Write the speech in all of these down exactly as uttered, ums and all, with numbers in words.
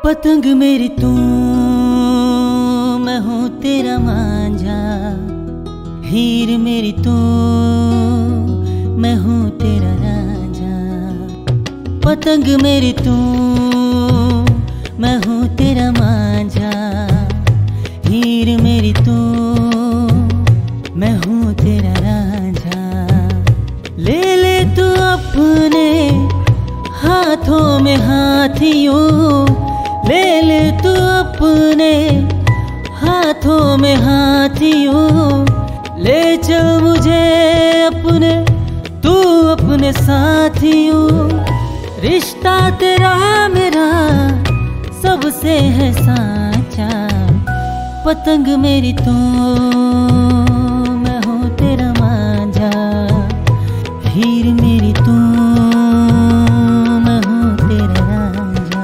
पतंग मेरी तू, मैं हूँ तेरा मांझा। हीर मेरी तू, मैं हूँ तेरा राजा। पतंग मेरी तू, मैं हूँ तेरा मांझा। हीर मेरी तू, मैं हूँ तेरा राजा। ले ले तू अपने हाथों में हाथियों, ले ले तू अपने हाथों में हाथियों। ले चल मुझे अपने, तू अपने साथियों। रिश्ता तेरा मेरा सबसे है साचा। पतंग मेरी तू, मैं हूँ तेरा मांझा। हीर मेरी तू, मैं हूँ तेरा राजा।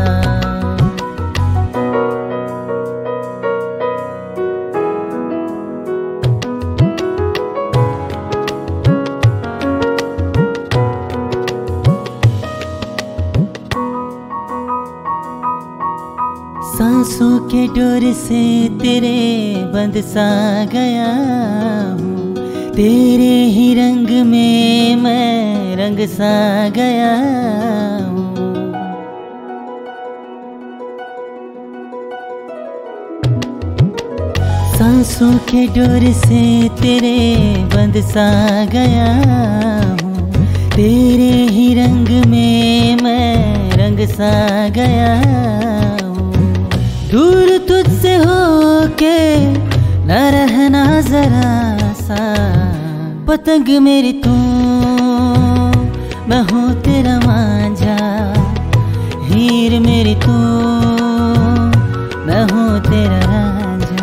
सांसों के डोर से तेरे बंध सा गया हूँ। तेरे ही रंग में मैं रंग सा गया हूँ। सांसों के डोर से तेरे बंध सा गया हूँ। तेरे ही रंग में मैं रंग सा गया हूँ। दूर तुझसे होके न रहना जरा सा। पतंग मेरी तू, मैं हूँ तेरा मांझा। हीर मेरी तू, मैं हूँ तेरा राजा।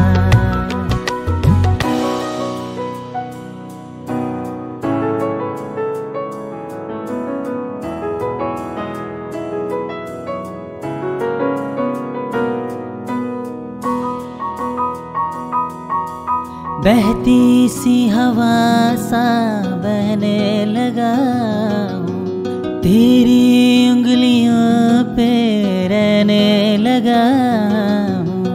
बहती सी हवा सा बहने लगा हूँ। तेरी उंगलियों पे रहने लगा हूँ।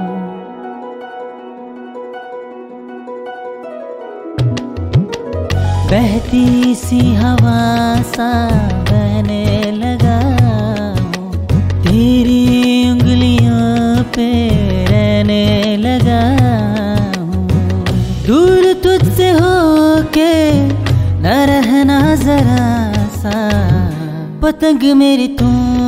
बहती सी हवा सा बहने लगा हूँ। तेरी उंगलियों पे रहने लगा। दूर तुझसे होके न रहना जरा सा। पतंग मेरी तू,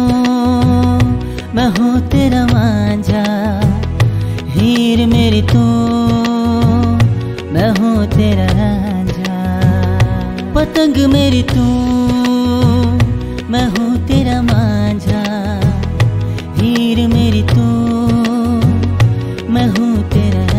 मैं हूँ तेरा मांझा। हीर मेरी तू, मैं हूँ तेरा राजा। पतंग मेरी तू, मैं हूँ तेरा मांझा। हीर मेरी तू, मैं हूँ तेरा राजा।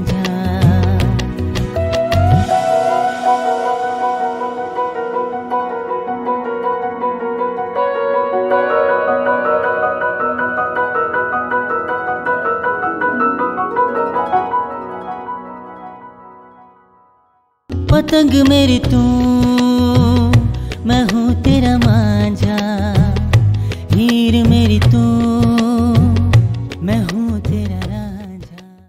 पतंग मेरी तू, मैं हूँ तेरा मांझा। हीर मेरी तू, मैं हूँ तेरा राजा।